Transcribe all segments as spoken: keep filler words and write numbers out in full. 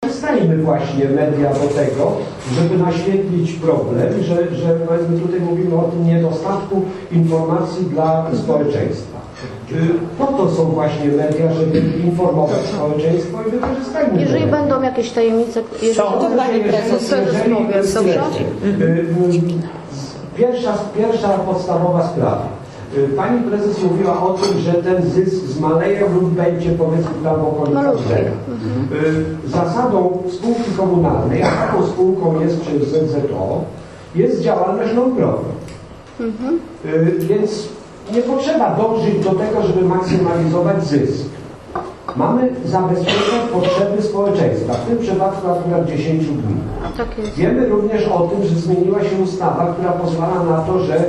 wykorzystajmy właśnie media do tego, żeby naświetlić problem, że, że powiedzmy tutaj mówimy o tym niedostatku informacji dla społeczeństwa. Po to są właśnie media, żeby informować społeczeństwo i wykorzystajmy. Jeżeli media. Będą jakieś tajemnice, jeżeli są, to Pani Prezes powie, dobrze? Pierwsza, pierwsza podstawowa sprawa. Pani Prezes mówiła o tym, że ten zysk zmaleje lub będzie, powiedzmy, tam w okolicach zera. Zasadą spółki komunalnej, a taką spółką jest przez Z Z O, jest działalność non-profit. Mhm. Więc nie potrzeba dążyć do tego, żeby maksymalizować zysk. Mamy zabezpieczać potrzeby społeczeństwa, w tym przypadku akurat dziesięciu gmin. Tak jest. Wiemy również o tym, że zmieniła się ustawa, która pozwala na to, że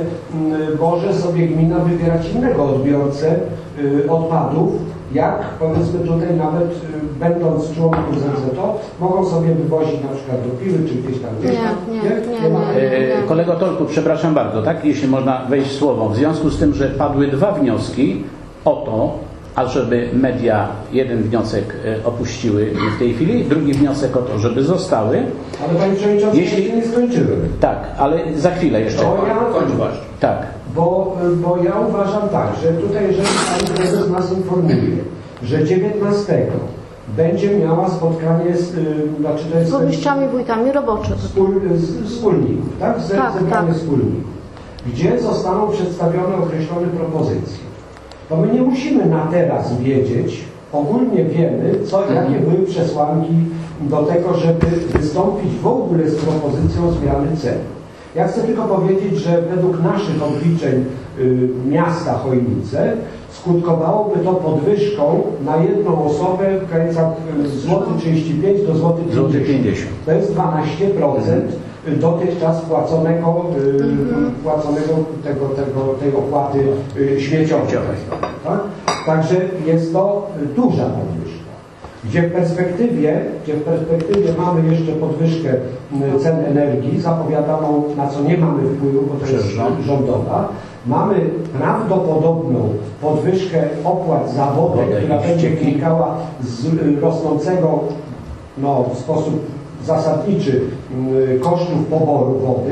może sobie gmina wybierać innego odbiorcę odpadów, jak powiedzmy tutaj nawet będąc członkiem Z Z O, mogą sobie wywozić na przykład do Piły, czy gdzieś tam. Gdzieś tam. Nie, nie, nie, nie, nie, nie. Kolego Tolku, przepraszam bardzo, tak? Jeśli można wejść w słowo. W związku z tym, że padły dwa wnioski o to, ażeby media jeden wniosek opuściły w tej chwili, drugi wniosek o to, żeby zostały. Ale Panie Przewodniczący, jeśli nie skończyłem. Tak, ale za chwilę jeszcze. To ja, kończ właśnie. Tak. Bo, bo ja uważam tak, że tutaj, jeżeli Pani Prezes nas informuje, że dziewiętnastego będzie miała spotkanie z, znaczy to jest z burmistrzami, wójtami roboczych. Wspól, wspólników, tak? Z, tak, zebranie tak. wspólników, gdzie zostaną przedstawione określone propozycje. To my nie musimy na teraz wiedzieć, ogólnie wiemy, co, jakie były przesłanki do tego, żeby wystąpić w ogóle z propozycją zmiany cen. Ja chcę tylko powiedzieć, że według naszych obliczeń y, miasta Chojnice skutkowałoby to podwyżką na jedną osobę w granicach złoty trzydzieści pięć do złoty pięćdziesiąt. To jest dwanaście procent dotychczas płaconego, y, płaconego tego, tego, tej opłaty y, śmieciowej. Tak? Także jest to duża podwyżka. Gdzie w perspektywie, gdzie w perspektywie mamy jeszcze podwyżkę cen energii zapowiadaną, na co nie mamy wpływu, bo to jest rządowa. Mamy prawdopodobną podwyżkę opłat za wodę, która będzie wynikała z rosnącego no, w sposób zasadniczy kosztów poboru wody.